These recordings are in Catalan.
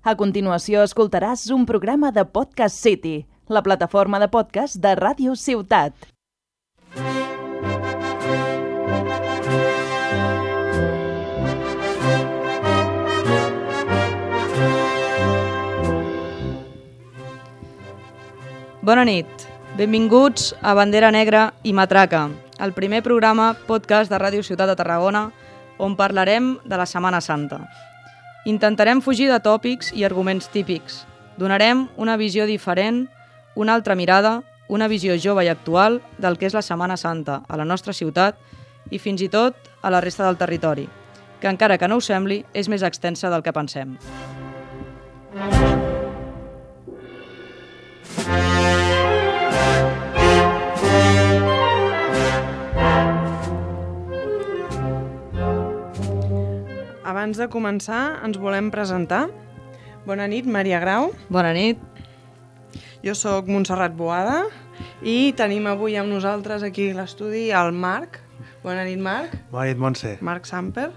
A continuació escoltaràs un programa de Podcast City, la plataforma de podcast de Ràdio Ciutat. Bona nit, benvinguts a Bandera Negra i Matraca, el primer programa podcast de Ràdio Ciutat de Tarragona on parlarem de la Setmana Santa. Intentarem fugir de tòpics i arguments típics. Donarem una visió diferent, una altra mirada, una visió jove i actual del que és la Setmana Santa a la nostra ciutat i fins i tot a la resta del territori, que encara que no ho sembli, és més extensa del que pensem. Abans de començar, ens volem presentar. Bona nit, Maria Grau. Bona nit. Jo sóc Montserrat Boada i tenim avui amb nosaltres aquí a l'estudi el Marc. Bona nit, Marc. Bona nit, Montse. Marc Samper.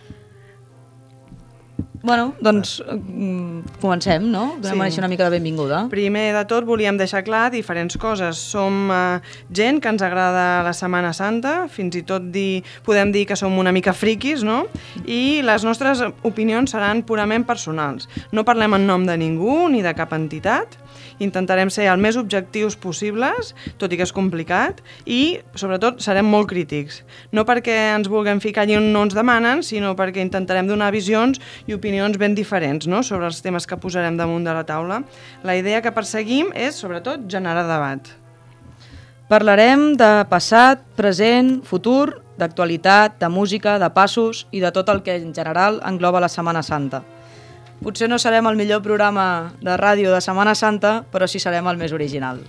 Bueno, doncs comencem, no? Donem així una mica de benvinguda. Primer de tot volíem deixar clar diferents coses. Som gent que ens agrada la Setmana Santa, fins i tot podem dir que som una mica friquis, no? I les nostres opinions seran purament personals. No parlem en nom de ningú ni de cap entitat. Intentarem ser el més objectius possibles, tot i que és complicat, i sobretot serem molt crítics. No perquè ens vulguem ficar allí on no ens demanen, sinó perquè intentarem donar visions i opinions ben diferents, no?, sobre els temes que posarem damunt de la taula. La idea que perseguim és, sobretot, generar debat. Parlarem de passat, present, futur, d'actualitat, de música, de passos i de tot el que en general engloba la Setmana Santa. Potser no serem el millor programa de ràdio de Setmana Santa, però sí serem el més original.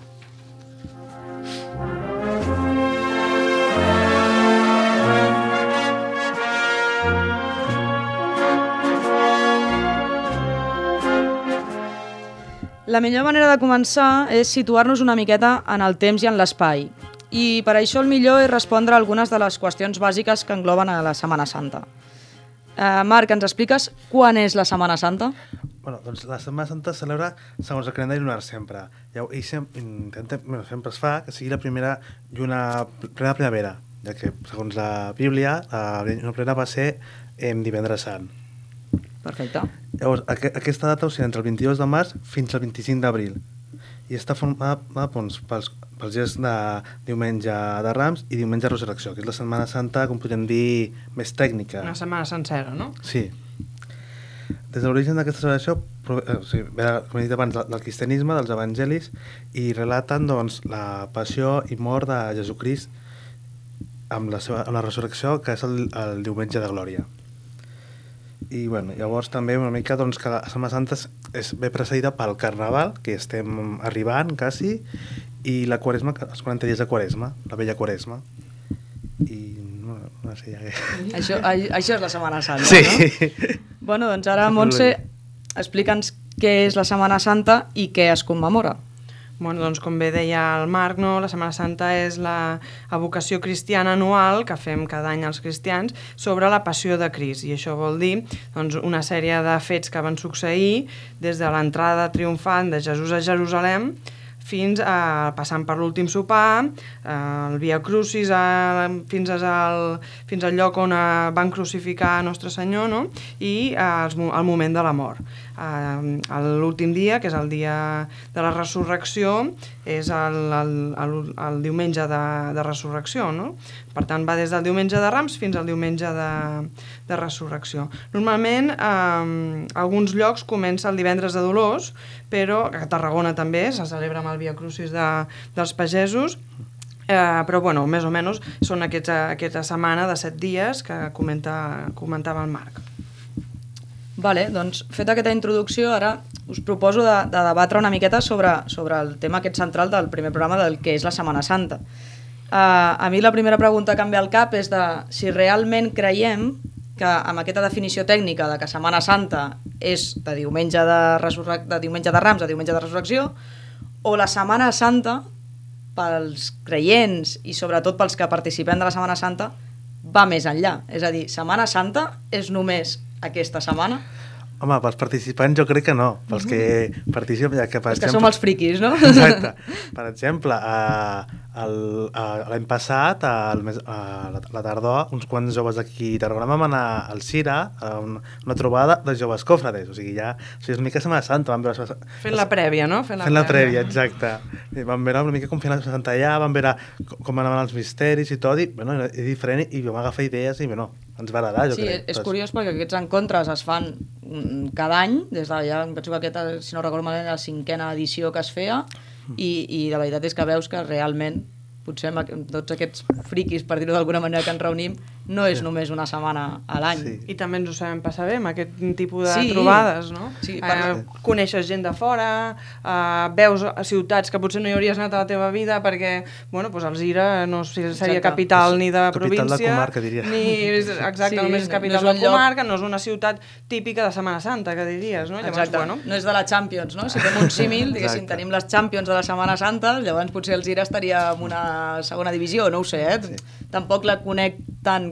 La millor manera de començar és situar-nos una miqueta en el temps i en l'espai. I per això el millor és respondre a algunes de les qüestions bàsiques que engloben a la Setmana Santa. Marc, ens expliques quan és la Setmana Santa? Bueno, doncs la Setmana Santa es celebra segons el calendari lunar sempre. I sempre es fa que sigui la primera lluna plena primavera, ja que segons la Bíblia la lluna plena va ser divendres sant. Perfecte. Llavors, aquesta data oscil·la entre el 22 de març fins al 25 d'abril i està formada pels dies de diumenge de Rams i diumenge de Resurrecció, que és la Setmana Santa, com podem dir, més tècnica. Una setmana sencera, no? Sí. Des de l'origen d'aquesta celebració, ve, com he dit abans, del cristianisme, dels evangelis, i relaten doncs, la passió i mort de Jesucrist amb la resurrecció, que és el diumenge de Glòria. I bueno, llavors també una mica doncs, que la Setmana Santa és ben precedida pel Carnaval, que estem arribant quasi, i la Quaresma, els 40 dies de Quaresma, la vella Quaresma. I no sé ja què... Això és la Setmana Santa, sí. No? Bueno, doncs ara, Montse, explica'ns què és la Setmana Santa i què es commemora. Bueno, doncs, com bé deia el Marc, no? La Setmana Santa és la evocació cristiana anual que fem cada any els cristians sobre la passió de Crist. I això vol dir doncs, una sèrie de fets que van succeir des de l'entrada triomfant de Jesús a Jerusalem fins a passant per l'últim sopar, el Via Crucis, fins al lloc on van crucificar Nostre Senyor, no? I el moment de la mort. L'últim dia, que és el dia de la resurrecció, és el diumenge de resurrecció, no? Per tant, va des del diumenge de Rams fins al diumenge de resurrecció. Normalment, alguns llocs comença el divendres de Dolors, però a Tarragona també se celebra amb el Via Crucis dels pagesos, però bueno, més o menys són aquesta setmana de 7 dies que comentava el Marc. Vale, doncs, feta aquesta introducció, ara us proposo de debatre una miqueta sobre el tema aquest central del primer programa del que és la Setmana Santa. A mi la primera pregunta que em ve al cap és de si realment creiem que amb aquesta definició tècnica de que Setmana Santa és de diumenge de Rams a diumenge de Resurrecció, o la Setmana Santa, pels creients i sobretot pels que participem de la Setmana Santa, va més enllà. És a dir, Setmana Santa és només aquesta setmana? Home, pels participants jo crec que no. Pels que participen... Ja que, per Els que som els friquis, no? Exacte. Per exemple, l'any passat, a la tardor, uns quants joves d'aquí a Tarragona vam anar al Cira a una trobada de joves cofrades. O sigui, és una mica Setmana Santa. Fent la prèvia, no? Fent la prèvia, exacte. I vam veure una mica com fent la Setmana Santa allà, vam veure com anaven els misteris i tot, i bueno, és diferent, i vam agafar idees i bueno, ens va agradar, jo crec. Sí, és curiós perquè aquests encontres es fan cada any, des de ja, penso que aquesta, si no recordo malament, la 5a edició que es feia, i la veritat és que veus que realment potser amb tots aquests friquis, per dir-ho d'alguna manera, que ens reunim, no és només una setmana a l'any. Sí. I també ens ho sabem passar bé amb aquest tipus de trobades, no? Sí, coneixes gent de fora, veus ciutats que potser no hi hauries anat a la teva vida perquè, bueno, doncs Alzira no seria capital ni de província. Capital de comarca, diria. Exacte, només és capital de comarca, no és una ciutat típica de Setmana Santa, que diries, no? Llavors, exacte, no és de la Champions, no? Si fem un símil, diguéssim, tenim les Champions de la Setmana Santa, llavors potser Alzira estaria en una segona divisió, no ho sé, Sí. Tampoc la conec tant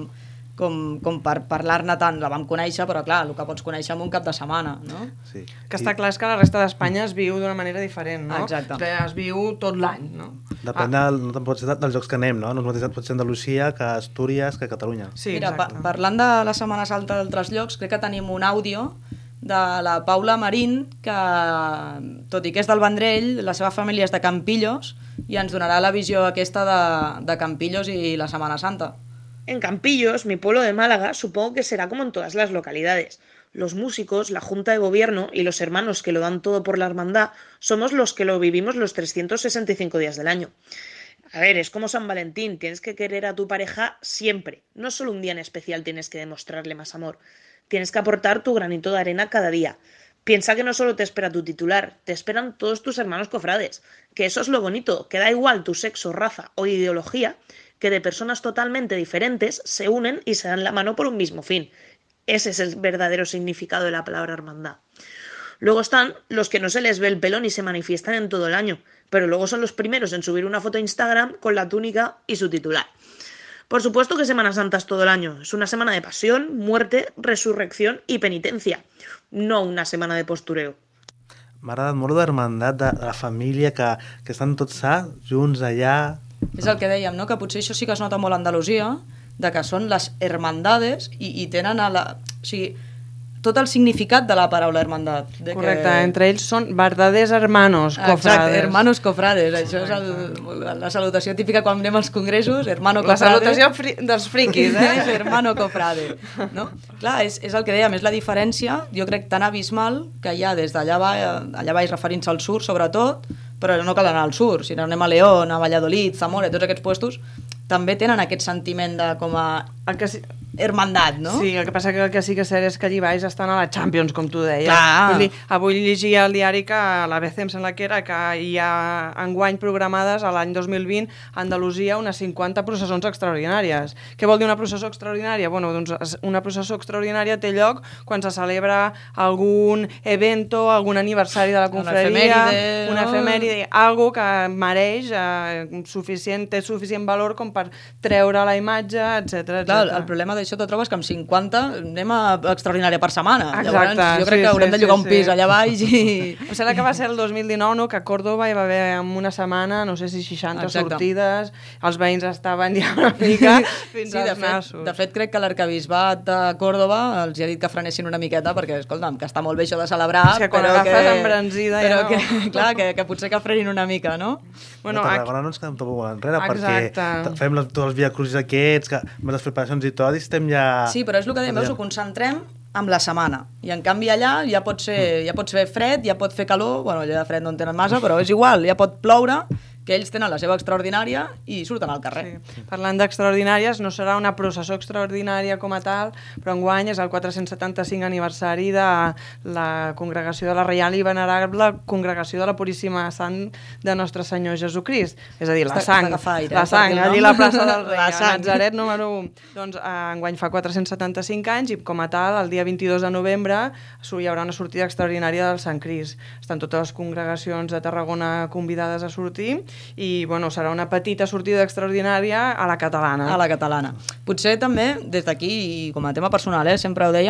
com per parlar-ne tant. La vam conèixer, però clar, el que pots conèixer en un cap de setmana, no? Sí. Que està clar que la resta d'Espanya es viu d'una manera diferent, no? Exacte. Es viu tot l'any, no? Depèn dels llocs que anem, no? No pot ser Andalusia, que Astúries, que Catalunya. Sí, mira, exacte. Parlant de la Setmana Santa d'altres llocs, crec que tenim un àudio de la Paula Marín, que, tot i que és del Vendrell, la seva família és de Campillos, i ens donarà la visió aquesta de Campillos i la Setmana Santa. En Campillos, mi pueblo de Málaga, supongo que será como en todas las localidades. Los músicos, la Junta de Gobierno y los hermanos que lo dan todo por la hermandad somos los que lo vivimos los 365 días del año. A ver, es como San Valentín, tienes que querer a tu pareja siempre. No solo un día en especial tienes que demostrarle más amor. Tienes que aportar tu granito de arena cada día. Piensa que no solo te espera tu titular, te esperan todos tus hermanos cofrades. Que eso es lo bonito, que da igual tu sexo, raza o ideología, que de personas totalmente diferentes se unen y se dan la mano por un mismo fin. Ese es el verdadero significado de la palabra hermandad. Luego están los que no se les ve el pelo ni se manifiestan en todo el año, pero luego son los primeros en subir una foto a Instagram con la túnica y su titular. Por supuesto que Semana Santa es todo el año. Es una semana de pasión, muerte, resurrección i penitència. No una setmana de postureo. M'ha agradat molt l'hermandat de la família, que estan tots junts allà. És el que dèiem, no? Que potser això sí que es nota molt a Andalusia, de que són les hermandades i tenen o sigui, tot el significat de la paraula hermandat. Correcte, entre ells són verdaders hermanos cofrades. Exacte, hermanos cofrades. Això és la salutació típica quan anem als congressos, hermano cofrade. La salutació dels friquis, és hermano cofrade. No? Clar, és el que dèiem, és la diferència, jo crec, tan abismal que hi ha des d'allà baix referint-se al sur, sobretot, però no cal anar al sur, si anem a León, a Valladolid, Zamora, tots aquests puestos, també tenen aquest sentiment de com a hermandat, no? Sí, el que passa que el que sí que és cert és que allí baix estan a la Champions, com tu deies. Clar. Avui llegia al diari que l'ABC em sembla que era que hi ha enguany programades a l'any 2020 a Andalusia unes 50 processons extraordinàries. Què vol dir una processó extraordinària? Bueno, doncs una processó extraordinària té lloc quan se celebra algun evento, algun aniversari de la confraria, una efemèride, algo que mereix té suficient valor com per treure la imatge, etc. Clar, el problema d'això te trobes que amb 50 anem a extraordinària per setmana. Exacte. Llavors, jo crec que haurem de llogar un pis allà baix i... Em sembla que va ser el 2019, no?, que a Córdoba hi va haver en una setmana, no sé si 60 sortides, els veïns estaven ja una mica fins als nassos. De fet, crec que l'arcabisbat de Córdoba els ha dit que frenessin una miqueta perquè, escolta'm, que està molt bé això de celebrar, és que quan agafes embranzida però ja que, clar, que potser que frenin una mica, no? Bueno, a Tarragona no ens quedem tot molt enrere, perquè fem tots els viacrucis aquests, amb les preparacions i tot, i estem ja... Sí, però és el que dèiem, veus, ho concentrem amb la setmana. I en canvi allà ja pot fer fred, ja pot fer calor, bueno, allà de fred no en tenen massa, però és igual, ja pot ploure, que ells tenen la seva extraordinària i surten al carrer. Sí. Parlant d'extraordinàries, no serà una processó extraordinària com a tal, però enguany és el 475 aniversari de la congregació de la Reial i Venerable Congregació de la Puríssima Sang de Nostre Senyor Jesucrist. És a dir, la sang, allí la plaça del Rei, a Natzaret número 1. Doncs enguany fa 475 anys i com a tal, el dia 22 de novembre hi haurà una sortida extraordinària del Sant Crist. Estan totes les congregacions de Tarragona convidades a sortir i bueno, serà una petita sortida extraordinària a la catalana. A la catalana. Potser també, des d'aquí, i com a tema personal, sempre ho dèiem,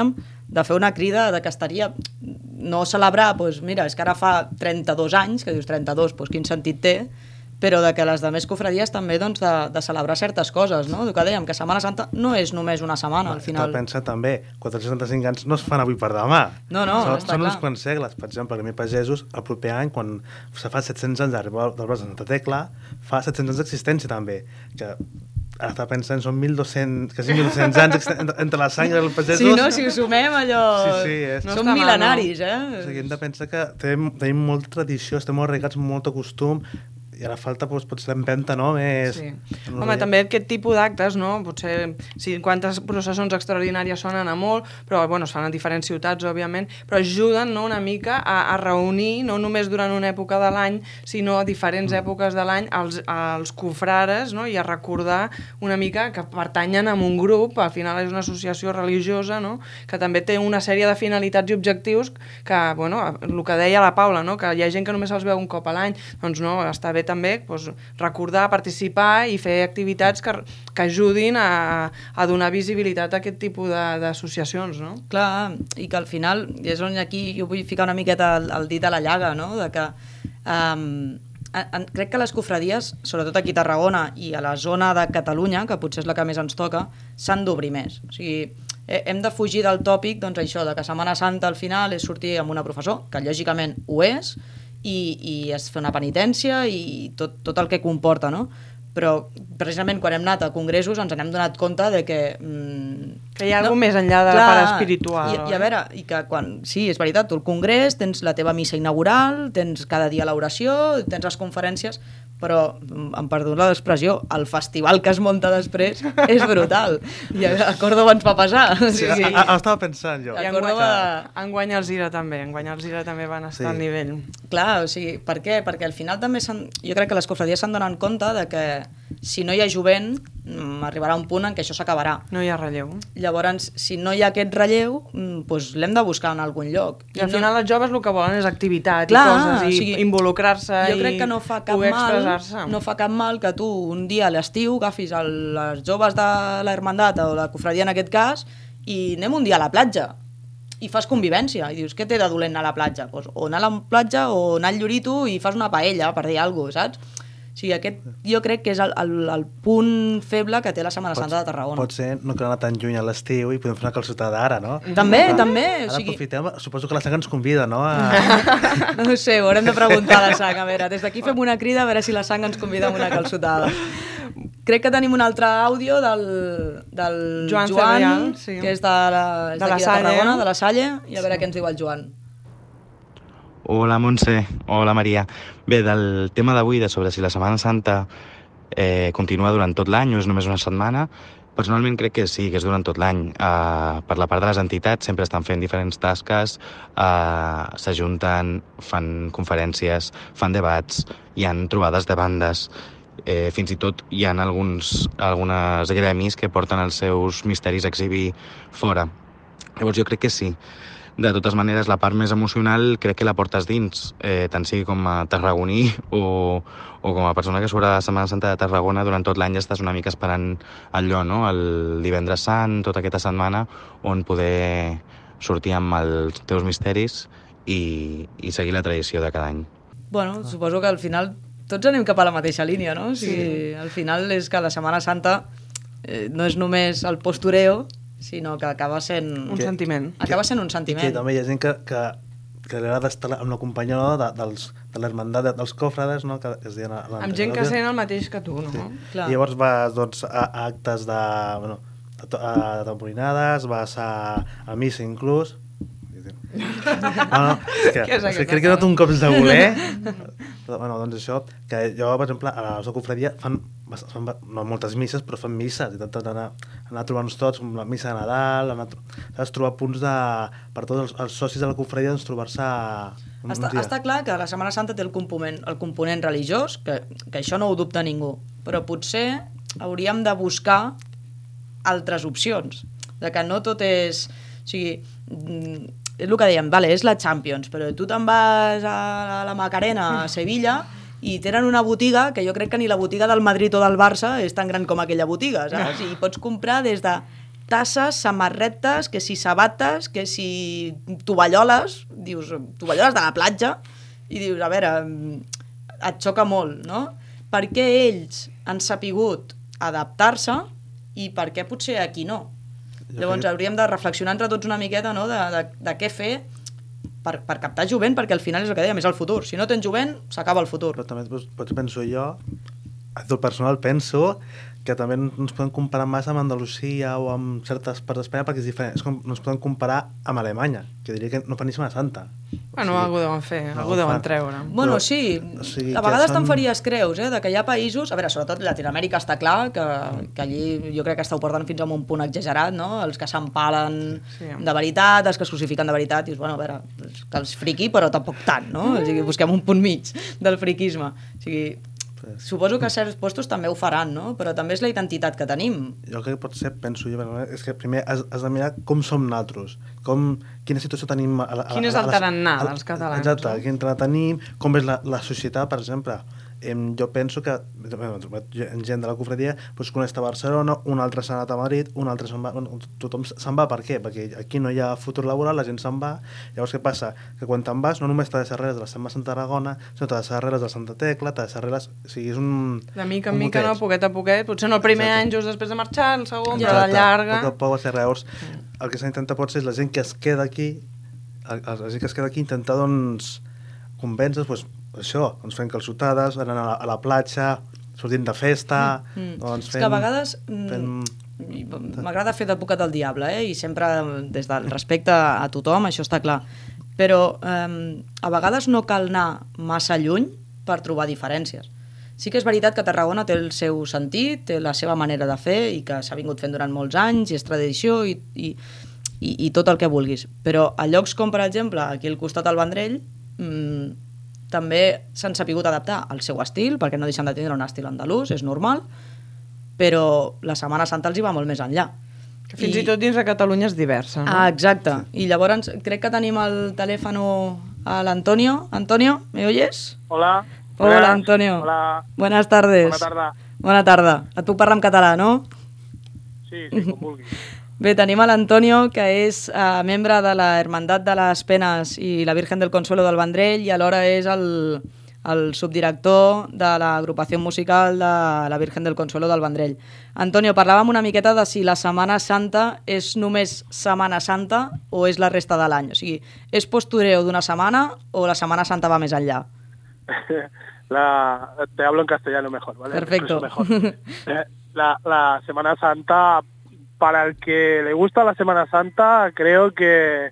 de fer una crida de que estaria no celebrar, doncs mira, és que ara fa 32 anys, que dius 32, doncs quin sentit té, però de que les demés cofradies també doncs, de celebrar certes coses, no? Que dèiem que Setmana Santa no és només una setmana, al final. Pensa també, 465 anys no es fan avui per demà. No, està són clar. uns quants segles. Per exemple, el Gremi Pagesos, el proper any, quan se fa 700 anys d'arribar del braç de Santa Tecla, fa 700 anys d'existència també, que ara està pensant, són 1.200, quasi 1.200 anys entre la sang i els pagesos. Sí, no? Si ho sumem, allò... Sí, són mil·lenaris, O sigui, hem de pensar que tenim molta tradició, estem molt arraigats, molt costum, i ara falta potser l'empenta, no? Més... Sí. Home, també aquest tipus d'actes, no? Potser 50 processons extraordinàries sonen a molt, però bueno, es fan en diferents ciutats, òbviament, però ajuden, no, una mica a reunir, no només durant una època de l'any, sinó a diferents èpoques de l'any, els cofrares, no? I a recordar una mica que pertanyen a un grup, al final és una associació religiosa, no? Que també té una sèrie de finalitats i objectius que, bueno, el que deia la Paula, no? Que hi ha gent que només els veu un cop a l'any, doncs no, està bé també doncs, recordar, participar i fer activitats que ajudin a donar visibilitat a aquest tipus d'associacions, no? Clar, i que al final, i és on aquí jo vull ficar una miqueta el dit a la llaga, no? De que crec que les cofradies, sobretot aquí a Tarragona i a la zona de Catalunya, que potser és la que més ens toca, s'han d'obrir més. O sigui, hem de fugir del tòpic, doncs això, de que Setmana Santa al final és sortir amb una professor, que lògicament ho és, i es fa una penitència i tot el que comporta, no? Però precisament quan hem anat a congressos ens n'hem donat compte de que... que hi ha alguna més enllà de la part espiritual. I a veure, i que quan... Sí, és veritat, tu al congrés tens la teva missa inaugural, tens cada dia l'oració, tens les conferències, però, em perdona l'expressió, el festival que es munta després és brutal. I a Córdoba ens va passar. Sí, estava pensant jo. I enguany els Ira també, van estar al nivell. Clar, o sigui, per què? Perquè al final també jo crec que les cofradies s'han donat compte de que si no hi ha jovent, arribarà un punt en què això s'acabarà. No hi ha relleu. Llavors, si no hi ha aquest relleu, doncs l'hem de buscar en algun lloc. I al final els joves el que volen és activitat i coses, i involucrar-se i jo crec que no fa cap mal que tu un dia a l'estiu agafis les joves de la hermandat o la cofradia en aquest cas i anem un dia a la platja i fas convivència i dius, què té de dolent anar a la platja? Pues, o anar a la platja o anar al Llorito i fas una paella, per dir alguna cosa, saps? O sigui, aquest jo crec que és el punt feble que té la Setmana Santa de Tarragona. Pot ser no cal anar tan lluny a l'estiu i podem fer una calçotada ara, no? També. Ara aprofitem, suposo que la sang ens convida, no? No ho sé, ho haurem de preguntar a la sang. A veure, des d'aquí fem una crida a veure si la sang ens convida a una calçotada. Crec que tenim un altre àudio del Joan Ferrial, sí. Que és d'aquí de Tarragona, de la Salle, i a veure què ens diu el Joan. Hola Montse, hola Maria. Bé, del tema d'avui, sobre si la Setmana Santa continua durant tot l'any o és només una setmana, personalment crec que sí, que és durant tot l'any. Per la part de les entitats sempre estan fent diferents tasques, s'ajunten, fan conferències, fan debats, hi han trobades de bandes, fins i tot hi ha algunes gremis que porten els seus misteris a exhibir fora. Llavors jo crec que sí. De totes maneres, la part més emocional crec que la portes dins, tant sigui com a tarragoní o com a persona que surt a la Setmana Santa de Tarragona, durant tot l'any ja estàs una mica esperant allò, no? El divendres sant, tota aquesta setmana, on poder sortir amb els teus misteris i seguir la tradició de cada any. Bueno, suposo que al final tots anem cap a la mateixa línia, no? O sigui, al final és que la Setmana Santa no és només el postureo, sinó que acaba sent... Un sentiment. Acaba sent un sentiment. I que també hi ha gent que li agrada estar amb la companyia, no? de l'hermandat dels cofrades, no? Que es diuen amb gent que sent el mateix que tu, no? Sí. Clar. I llavors vas doncs, a actes de... Bueno, a tamborinades, vas a missa inclús... No, és que crec que he donat un cop de voler. Bueno, doncs això, que jo, per exemple, a la nostra cofradia fan no moltes misses, però fan misses, i tant anar a trobar-nos tots, com la missa de Nadal, saps, trobar punts per tots els socis de la cofradia, doncs trobar-se Està clar que la Setmana Santa té el component religiós, que això no ho dubta ningú, però potser hauríem de buscar altres opcions, de que no tot és... O sigui, és el que dèiem, vale, és la Champions, però tu te'n vas a la Macarena, a Sevilla, i tenen una botiga que jo crec que ni la botiga del Madrid o del Barça és tan gran com aquella botiga, saps? I pots comprar des de tasses, samarretes, que si sabates, que si tovalloles, dius, tovalloles de la platja, i dius, a veure, et xoca molt, no? Per què ells han sapigut adaptar-se i per què potser aquí no? Llavors hauríem de reflexionar entre tots una miqueta, no?, de què fer per captar jovent, perquè al final és el que dèiem, és el futur. Si no tens jovent, s'acaba el futur. Però també pots penso jo, a tot personal penso que també ens podem comparar massa amb Andalusia o amb certes parts d'Espanya perquè és diferent. És com no ens podem comparar amb Alemanya, que diria que no fan ni Setmana Santa. Bueno, algú deuen fer, algú deuen treure. Bueno, sí, a vegades te'n faries creus, de que hi ha països, a veure, sobretot Llatinoamèrica està clar, que allí jo crec que esteu portant fins a un punt exagerat, no? Els que s'empalen de veritat, els que es crucifiquen de veritat, i dius, bueno, a veure, que els friqui, però tampoc tant, no? O sigui, busquem un punt mig del friquisme. O sigui, suposo que a certs postos també ho faran, no? Però també és la identitat que tenim. Jo crec que potser, penso jo, és que primer has de mirar com som nosaltres, quina situació tenim... Quin és el tarannà dels catalans. Exacte, quin tarannà tenim, com és la societat, per exemple. Jo penso que gent de la cofradia coneix a Barcelona, un altre s'ha anat a Madrid, un altre se'n va... Tothom se'n va, per què? Perquè aquí no hi ha futur laboral, la gent se'n va. Llavors què passa? Que quan te'n vas no només t'ha de ser arreles de la Setmana Santa Tarragona, sinó t'ha de ser arreles de Santa Tecla, t'ha de ser arreles... O sigui, és un... De mica en mica, no? Poquet a poquet. Potser no el primer any just després de marxar, el segon, però a la llarga... Poc a poc va ser llavors. El que s'ha d'intentar potser és la gent que es queda aquí, intentar, doncs, convèncer, doncs, això, doncs fent calçotades, anant a la platja, sortint de festa... Doncs és que a vegades m'agrada fer d'advocat del diable, i sempre des del respecte a tothom, això està clar. Però a vegades no cal anar massa lluny per trobar diferències. Sí que és veritat que Tarragona té el seu sentit, té la seva manera de fer i que s'ha vingut fent durant molts anys, i és tradició i tot el que vulguis. Però a llocs com, per exemple, aquí al costat del Vendrell, també s'han sapigut adaptar al seu estil, perquè no deixen de tindre un estil andalús, és normal, però la Setmana Santa els hi va molt més enllà. Que fins i tot dins de Catalunya és diversa, no? Ah, exacte. I llavors crec que tenim al telèfon a l'Antonio. Antonio, ¿me oyes? Hola. Hola, Antonio. Hola. Buenas tardes. Bona tarda. Bona tarda. Et puc parlar en català, no? Sí, com vulguis. Bé, tenim a l'Antonio, que és membre de la Hermandat de les Penes i la Virgen del Consuelo del Vendrell i alhora és el subdirector de l'agrupació musical de la Virgen del Consuelo del Vendrell. Antonio, parlàvem una miqueta de si la Setmana Santa és només Setmana Santa o és la resta de l'any. O sigui, és postureo d'una setmana o la Setmana Santa va més enllà? Te hablo en castellano mejor, ¿vale? Perfecto. Mejor. La Semana Santa, para el que le gusta la Semana Santa, creo que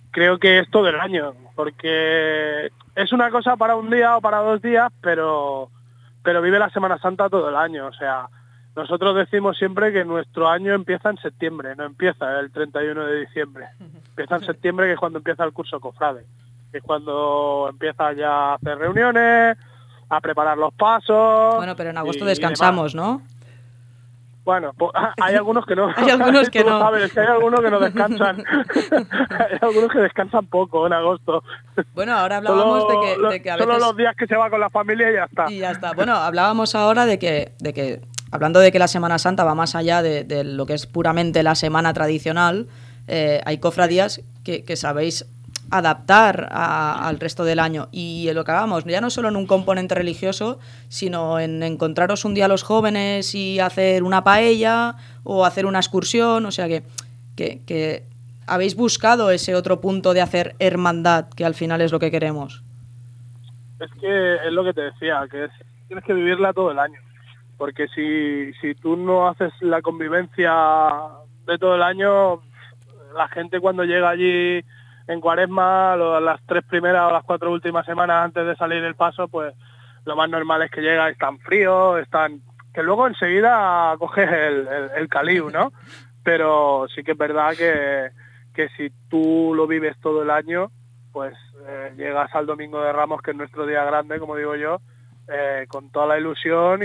es todo el año, porque es una cosa para un día o para 2 días, pero vive la Semana Santa todo el año. O sea, nosotros decimos siempre que nuestro año empieza en septiembre, no empieza el 31 de diciembre. Empieza en septiembre, que es cuando empieza el curso cofrade, que es cuando empieza ya a hacer reuniones, a preparar los pasos... Bueno, pero en agosto descansamos, ¿no? Bueno, pues, hay algunos que no. Hay algunos que no. Sabes, que hay algunos que no descansan. Hay algunos que descansan poco en agosto. Bueno, ahora hablábamos de que a veces... Solo los días que se va con la familia y ya está. Y ya está. Bueno, hablábamos ahora de que hablando de que la Semana Santa va más allá de lo que es puramente la semana tradicional, hay cofradías que sabéis adaptar al resto del año, y lo que hagamos, ya no solo en un componente religioso, sino en encontraros un día los jóvenes y hacer una paella o hacer una excursión, o sea que habéis buscado ese otro punto de hacer hermandad, que al final es lo que queremos. Es que es lo que te decía, que tienes que vivirla todo el año, porque si tú no haces la convivencia de todo el año, la gente cuando llega allí en Cuaresma, las 3 primeras o las 4 últimas semanas antes de salir del paso, pues lo más normal es que llega, están fríos, que luego enseguida coges el caliu, ¿no? Pero sí que es verdad que si tú lo vives todo el año, pues llegas al Domingo de Ramos, que es nuestro día grande, como digo yo, con toda la ilusión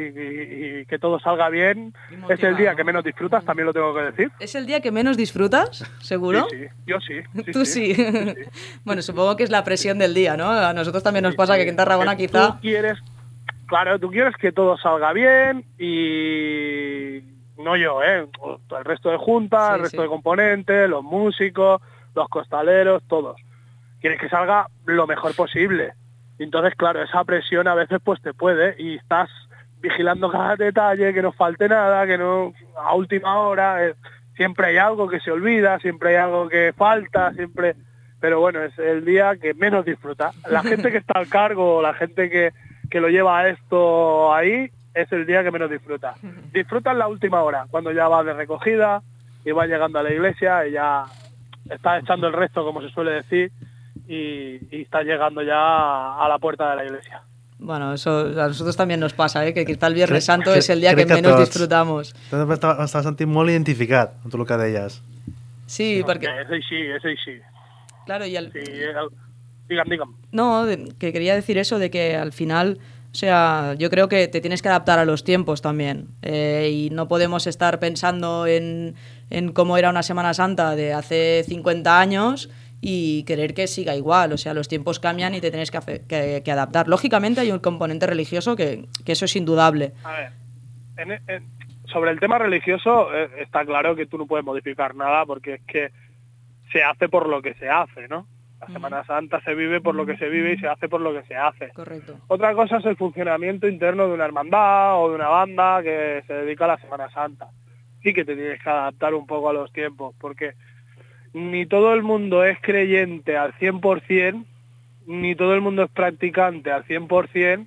y que todo salga bien. Es el día que menos disfrutas, también lo tengo que decir. ¿Es el día que menos disfrutas? ¿Seguro? Sí, yo sí. Tú sí. Bueno, supongo que es la presión del día, ¿no? A nosotros también nos pasa que aquí en Tarragona quizá... Tú quieres que todo salga bien y no yo, el resto de junta, el resto de componentes, los músicos, los costaleros, todos. Quieres que salga lo mejor posible. Entonces, claro, esa presión a veces pues te puede y estás vigilando cada detalle, que no falte nada, que no a última hora, siempre hay algo que se olvida, siempre hay algo que falta, siempre... Pero bueno, es el día que menos disfruta. La gente que está al cargo, la gente que lo lleva a esto ahí, es el día que menos disfruta. Disfruta en la última hora, cuando ya vas de recogida y vas llegando a la iglesia y ya estás echando el resto, como se suele decir, y estás llegando ya a la puerta de la iglesia. Bueno, eso a nosotros también nos pasa, que quizá el Viernes Santo és el dia que menos disfrutamos. T'estava sentint molt identificat amb tot el que deies. Sí, perquè... És així. Claro, y sí, dígame. No, que quería decir eso, de que al final, o sea, yo creo que te tienes que adaptar a los tiempos también. Y no podemos estar pensando en cómo era una Semana Santa de hace 50 años y querer que siga igual. O sea, los tiempos cambian y te tienes que adaptar. Lógicamente hay un componente religioso que eso es indudable. A ver, sobre el tema religioso está claro que tú no puedes modificar nada porque es que se hace por lo que se hace, ¿no? La Semana Santa se vive por lo que se vive y se hace por lo que se hace. Correcto. Otra cosa es el funcionamiento interno de una hermandad o de una banda que se dedica a la Semana Santa. Sí que te tienes que adaptar un poco a los tiempos, porque ni todo el mundo es creyente al 100%, ni todo el mundo es practicante al 100%,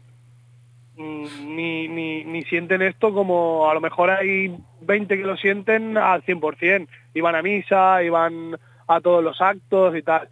ni sienten esto como a lo mejor hay 20 que lo sienten al 100%, y van a misa, y van a todos los actos y tal.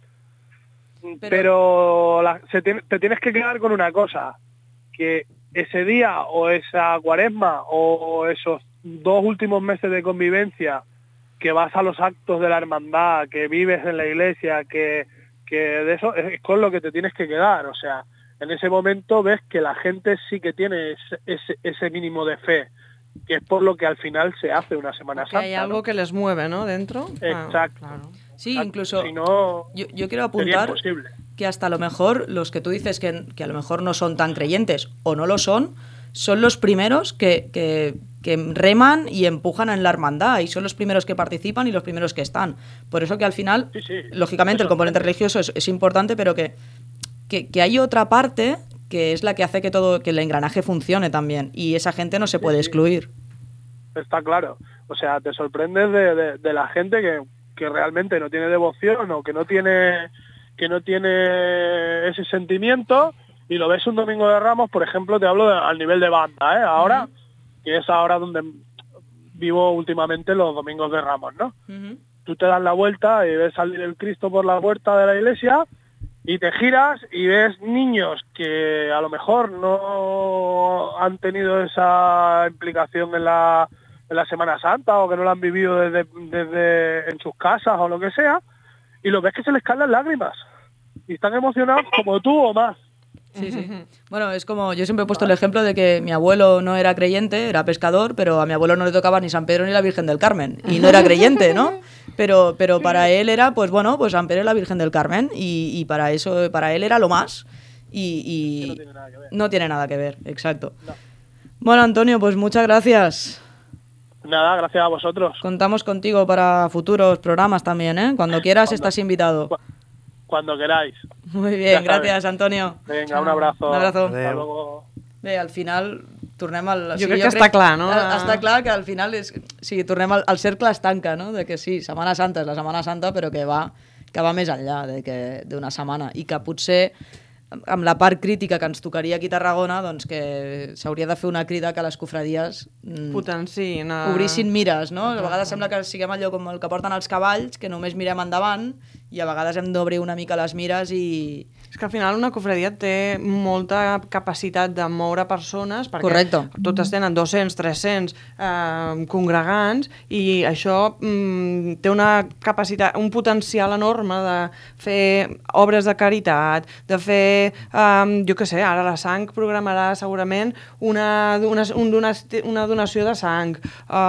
Pero te tienes que quedar con una cosa, que ese día o esa cuaresma o esos 2 últimos meses de convivencia que vas a los actos de la hermandad, que vives en la iglesia, que de eso es con lo que te tienes que quedar. O sea, en ese momento ves que la gente sí que tiene ese mínimo de fe, que es por lo que al final se hace una Semana Santa. Hay algo, ¿no?, que les mueve, ¿no?, dentro. Exacto. Claro. Sí, incluso si no, yo quiero apuntar que hasta a lo mejor los que tú dices que a lo mejor no son tan creyentes o no lo son los primeros que reman y empujan en la hermandad y son los primeros que participan y los primeros que están. Por eso que al final, lógicamente, el componente religioso es importante, pero que hay otra parte que es la que hace que el engranaje funcione también, y esa gente no se puede excluir. Está claro. O sea, te sorprendes de la gente que realmente no tiene devoción o que no tiene ese sentimiento, y lo ves un Domingo de Ramos, por ejemplo, te hablo al nivel de banda, ahora, que es ahora donde vivo últimamente los Domingos de Ramos, ¿no? Tú te das la vuelta y ves salir el Cristo por la puerta de la iglesia y te giras y ves niños que a lo mejor no han tenido esa implicación en la Semana Santa o que no la han vivido desde en sus casas o lo que sea, y los ves que se les caen las lágrimas y están emocionados como tú o más. Sí, sí. Bueno, es como, yo siempre he puesto el ejemplo de que mi abuelo no era creyente, era pescador, pero a mi abuelo no le tocaba ni San Pedro ni la Virgen del Carmen, y no era creyente, ¿no? Pero para él era, pues bueno, pues San Pedro y la Virgen del Carmen, y para eso, para él era lo más, y no tiene nada que ver, exacto. No. Bueno, Antonio, pues muchas gracias. Nada, gracias a vosotros. Contamos contigo para futuros programas también, ¿eh? Cuando quieras estás invitado. Cuando queráis. Muy bien, gràcies, Antonio. Vinga, un abrazo. Un abrazo. Hasta luego. Bé, al final tornem al... Jo crec que està clar, no? Està clar que al final tornem al cercle es tanca, no? De que sí, Setmana Santa és la Setmana Santa, però que va més enllà d'una setmana, i que potser amb la part crítica que ens tocaria aquí a Tarragona, doncs que s'hauria de fer una crida que les cofradies obrissin mires, no? A vegades sembla que siguem allò com el que porten els cavalls, que només mirem endavant, i a vegades hem d'obrir una mica les mires i... És que al final una cofradia té molta capacitat de moure persones, perquè Correcte. Totes tenen 200, 300 congregants, i això té una capacitat, un potencial enorme de fer obres de caritat, de fer, jo què sé, ara la sang programarà segurament una donació de sang,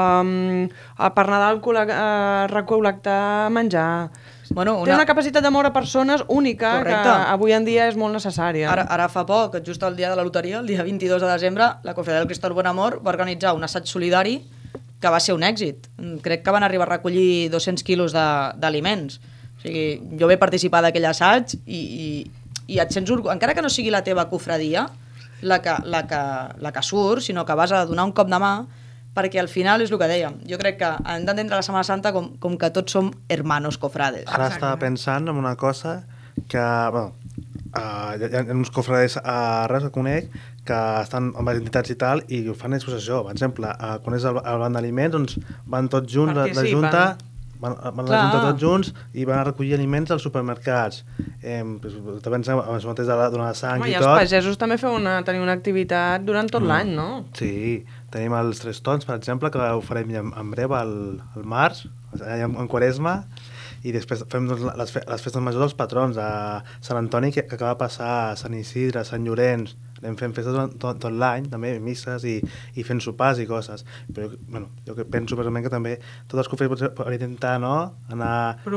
per Nadal recol·lectar menjar... Bueno, Té una capacitat de moure persones única. Correcte. Que avui en dia és molt necessària. Ara fa poc, just el dia de la loteria, el dia 22 de desembre, la Cofradia del Cristo del Bon Amor va organitzar un assaig solidari que va ser un èxit. Crec que van arribar a recollir 200 quilos d'aliments. O sigui, jo vaig participar d'aquell assaig i et sents encara que no sigui la teva cofradia la que surt, sinó que vas a donar un cop de mà, perquè al final és el que dèiem. Jo crec que hem d'entendre la Setmana Santa com que tots som hermanos cofrades. Ara estava pensant en una cosa que, bueno, hi ha uns cofrades a Reus que conec que estan amb les entitats i tal i ho fan exposició. Per exemple, quan és el banc d'aliments, doncs van tots junts, la Junta, van a la Junta tots junts i van a recollir aliments als supermercats. També pensem amb això mateix de donar sang i tot. I els pagesos també teniu una activitat durant tot l'any, no? Sí, tenim els 3 tons, per exemple, que ho farem en breu, al març, en Quaresma, i després fem les festes majors dels patrons, a Sant Antoni, que acaba de passar, a Sant Isidre, a Sant Llorenç. Anem fent festes tot l'any, també, misses i fent sopars i coses. Però jo penso personalment que també tots els cofrades per intentar anar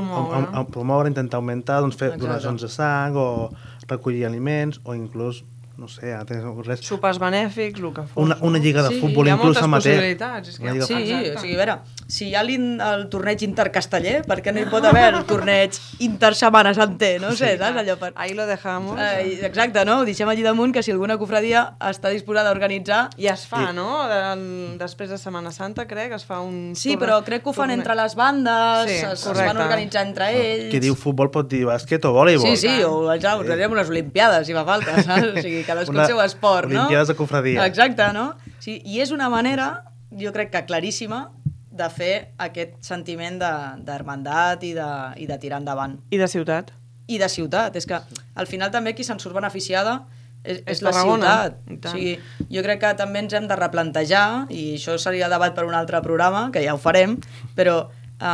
a promoure, intentar augmentar, fer donacions de sang o recollir aliments o inclús, no sé, res. Sopars benèfics, el que fos. Una lliga de futbol inclús amateur. Hi ha moltes possibilitats. Sí, o sigui, a veure, si hi ha el torneig intercasteller, per què no hi pot haver el torneig intersetmana santer, no sé, saps? Allò per... Ahí lo dejamos. Exacte, no? Ho deixem allí damunt, que si alguna cofradia està disposada a organitzar... I es fa, no? Després de Setmana Santa, crec, es fa un... Sí, però crec que ho fan entre les bandes, es van organitzar entre ells... Qui diu futbol pot dir bàsquet o voleibol. Sí, o organitzarem unes olimpiades, si fa falta, saps? O sigui, cadascú el seu esport, no? Olimpiades de cofradia. Exacte, no? Sí, i és una manera, jo crec que claríssima, de fer aquest sentiment d'hermandat i de tirar endavant. I de ciutat. I de ciutat. És que al final també qui se'n surt beneficiada és la Tarragona. ciutat. O sigui, jo crec que també ens hem de replantejar, i això seria debat per un altre programa, que ja ho farem, però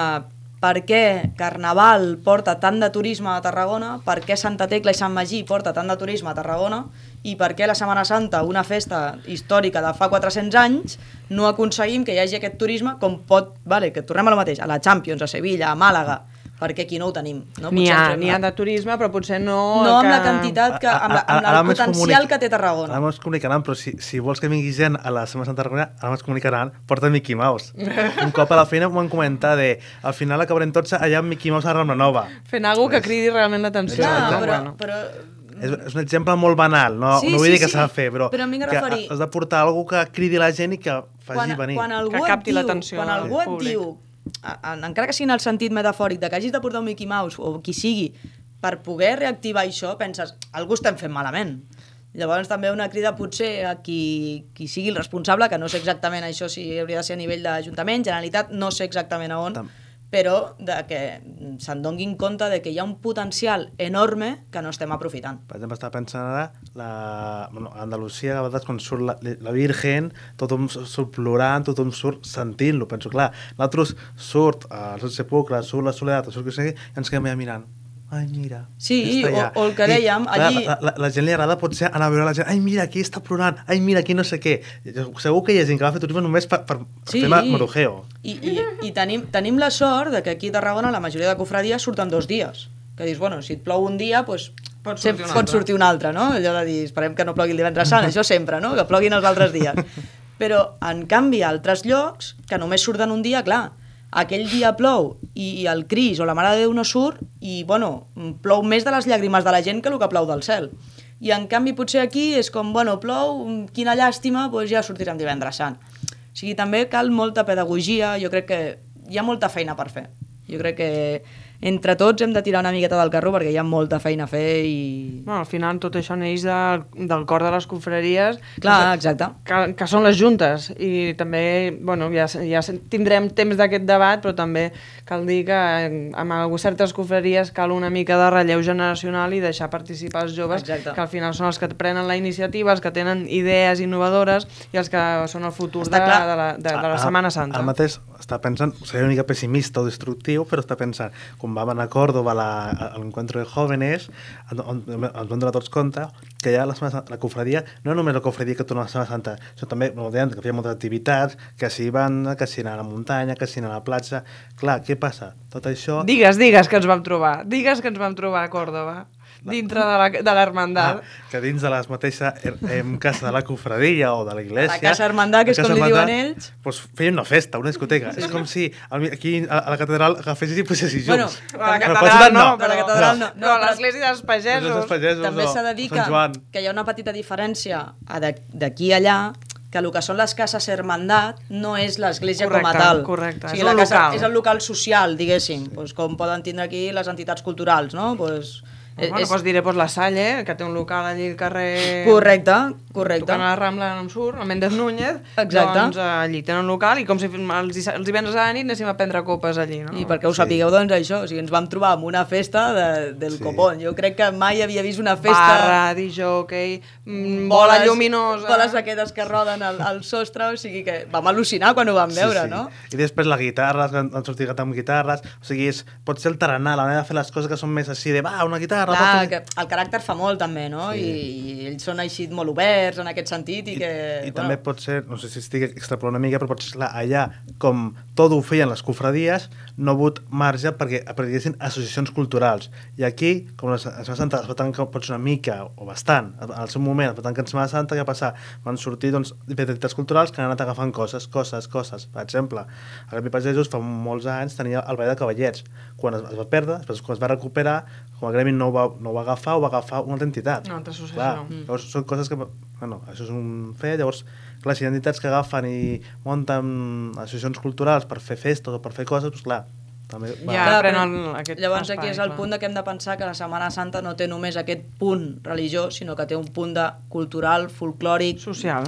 per què Carnaval porta tant de turisme a Tarragona, per què Santa Tecla i Sant Magí porta tant de turisme a Tarragona, i per què la Setmana Santa, una festa històrica de fa 400 anys, no aconseguim que hi hagi aquest turisme com pot... Vale, que tornem a lo mateix, a la Champions, a Sevilla, a Màlaga, perquè aquí no ho tenim. No? N'hi ha de turisme, però potser no... No amb la quantitat, amb el potencial que té Tarragona. Ara ens comunicaran, però si vols que vingui gent a la Setmana Santa Tarragona, ara ens comunicaran, porta Mickey Mouse. Un cop a la feina m'ho van comentar al final acabarem tots allà amb Mickey Mouse a Rambla Nova. Fent alguna cosa que cridi realment l'atenció. Però és un exemple molt banal, no vull dir que s'ha de fer, però has de portar alguna que cridi la gent i que faci venir. Que capti l'atenció. Quan algú et diu, encara que sigui en el sentit metafòric de que hagis de portar un Mickey Mouse o qui sigui, per poder reactivar això, penses, algú estem fent malament. Llavors també una crida potser a qui sigui el responsable, que no sé exactament això si hauria de ser a nivell d'Ajuntament, Generalitat, no sé exactament a on, però que se'n donin compte de que hi ha un potencial enorme que no estem aprofitant. Per exemple, estava pensant ara, a Andalusia, a vegades quan surt la Virgen, tothom surt plorant, tothom surt sentint-lo. Penso, clar, nosaltres surt el sepulcre, surt la Soledat, surt que sigui, i ens quedem allà mirant. Ai, mira. Sí, o el que dèiem, allí... La gent li agrada potser anar a veure la gent, ai, mira, aquí està plorant, ai, mira, aquí no sé què. Segur que hi ha gent que va fer turisme només per fer marujeo. I tenim la sort de que aquí a Tarragona la majoria de cofradies surten 2 dies. Que dius, bueno, si et plou un dia, doncs pot sortir un altre, no? Allò de dir, esperem que no plogui el divendres sant, això sempre, no? Que ploguin els altres dies. Però, en canvi, a altres llocs, que només surten un dia, clar, aquell dia plou i el Cris o la Mare de Déu no surt i, bueno, plou més de les llàgrimes de la gent que el que plou del cel. I, en canvi, potser aquí és com, bueno, plou, quina llàstima, doncs ja sortirem divendres sant. O sigui, també cal molta pedagogia, jo crec que hi ha molta feina per fer. Jo crec que entre tots hem de tirar una miqueta del carro perquè hi ha molta feina a fer i... Bueno, al final tot això neix del cor de les confraries. Clar, exacte. Que són les juntes i també, bueno, ja tindrem temps d'aquest debat, però també cal dir que amb certes confraries cal una mica de relleu generacional i deixar participar els joves, que al final són els que prenen la iniciativa, els que tenen idees innovadores i els que són el futur de la Setmana Santa. Ara mateix està pensant, seria una mica pessimista o destructiu, però està pensant, quan vam anar a Córdoba a l'encuentro de jóvenes, ens vam donar tots compte que ja la cofradia, no només la cofradia que torna a la Setmana Santa, sinó també, que feia moltes activitats, que s'hi van, que s'hi anar a la muntanya, que s'hi anar a la platja. Clar, què passa? Tot això... Digues que ens vam trobar. Digues que ens vam trobar a Córdoba. dintre de l'hermandat. Que dins de les mateixes casa de la cofradia o de la iglesia... La casa hermandat, que és com li diuen ells. Doncs feien una festa, una discoteca. És com si aquí a la catedral agafessis i posessis junts. A la catedral no. A la catedral no. No, a l'església dels pagesos. També s'ha de dir que hi ha una petita diferència d'aquí a allà, que el que són les cases hermandat no és l'església com a tal. Correcte, és el local. És el local social, diguéssim, com poden tindre aquí les entitats culturals, no? Doncs diré La Salle, que té un local allí al carrer... Correcte. Tocant a la Rambla on surt, el Méndez Núñez. Exacte. Doncs allí tenen un local i com si els divendres a la nit anéssim a prendre copes allí, no? I perquè ho sapigueu, doncs això, o sigui, ens vam trobar amb una festa del copón. Jo crec que mai havia vist una festa... Barra, disjockey, bola lluminosa... Boles aquestes que roden al sostre, o sigui que vam al·lucinar quan ho vam veure, no? I després la guitarra, han sortit amb guitarres, o sigui, pot ser el tarannà, la manera de fer les coses que són més així de, una guitarra... Clar, que el caràcter fa molt també, no? I ells són així molt oberts en aquest sentit i que... I també pot ser, no sé si estic extrapolant una mica, però pot ser allà, com tot ho feien les cofradies, no ha hagut marge perquè apareguessin associacions culturals. I aquí, com la Setmana Santa es va tancar potser una mica, o bastant, al seu moment, es va tancar la Setmana Santa, què va passar? Van sortir, doncs, entitats culturals que han anat agafant coses. Per exemple, a Gremi Pagesos fa molts anys tenia el Ball de Cavallets. Quan es va perdre, després quan es va recuperar, com a Gremi no ho va agafar una altra entitat. Una altra associació. Llavors són coses que... Bueno, això és un fet, llavors, clar, si hi ha entitats que agafen i munten associacions culturals per fer festes o per fer coses, doncs clar, també va... Ja prenen aquest llavors espai, aquí és el punt que hem de pensar que la Setmana Santa no té només aquest punt religiós, sinó que té un punt de cultural, folclòric... Social.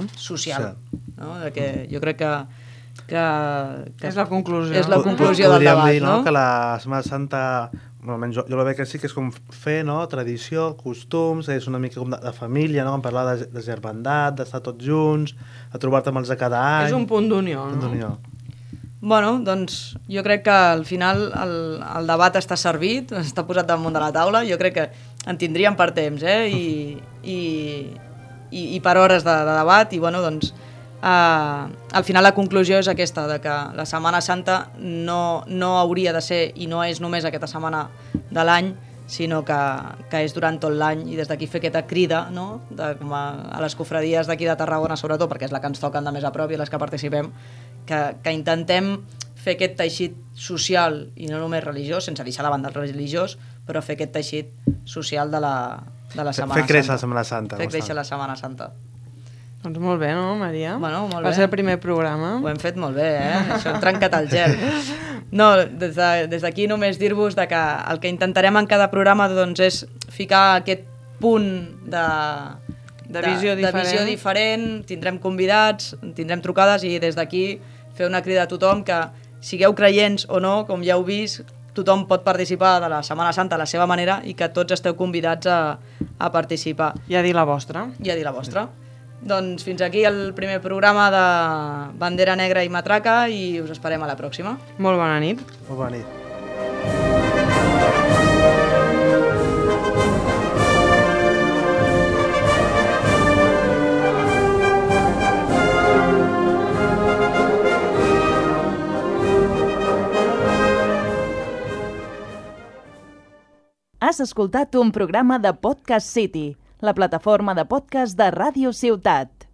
No? Que jo crec que és la conclusió. És la conclusió del debat, dir, no? Que la Setmana Santa... Almenys jo la veig que sí que és com fer, no? Tradició, costums, és una mica com de família, no? Parlar de germandat, d'estar tots junts, de trobar-te amb els de cada any... És un punt d'unió, no? Bueno, doncs jo crec que al final el debat està servit, està posat damunt de la taula, jo crec que en tindríem per temps, i per hores de debat, i bueno, doncs al final la conclusió és aquesta, de que la Setmana Santa no hauria de ser i no és només aquesta setmana de l'any, sinó que és durant tot l'any, i des d'aquí fer aquesta crida, no? A les cofradies d'aquí de Tarragona sobretot, perquè és la que ens toquen de més a prop i les que participem, que intentem fer aquest teixit social i no només religiós, sense deixar de banda el religiós, però fer aquest teixit social de la Setmana Santa. Fer créixer la Setmana Santa. Fer créixer la Setmana Santa. Doncs molt bé, no, Maria? Bueno, molt bé. Va ser el primer programa. Ho hem fet molt bé, Això hem trencat el gel. No, des d'aquí només dir-vos que el que intentarem en cada programa doncs, és ficar aquest punt de visió diferent, tindrem convidats, tindrem trucades, i des d'aquí fer una crida a tothom que, sigueu creients o no, com ja heu vist, tothom pot participar de la Setmana Santa a la seva manera i que tots esteu convidats a participar. I a dir la vostra. Doncs fins aquí el primer programa de Bandera Negra i Matraca, i us esperem a la pròxima. Molt bona nit. Molt bona nit. Has escoltat un programa de Podcast City, la plataforma de podcast de Ràdio Ciutat.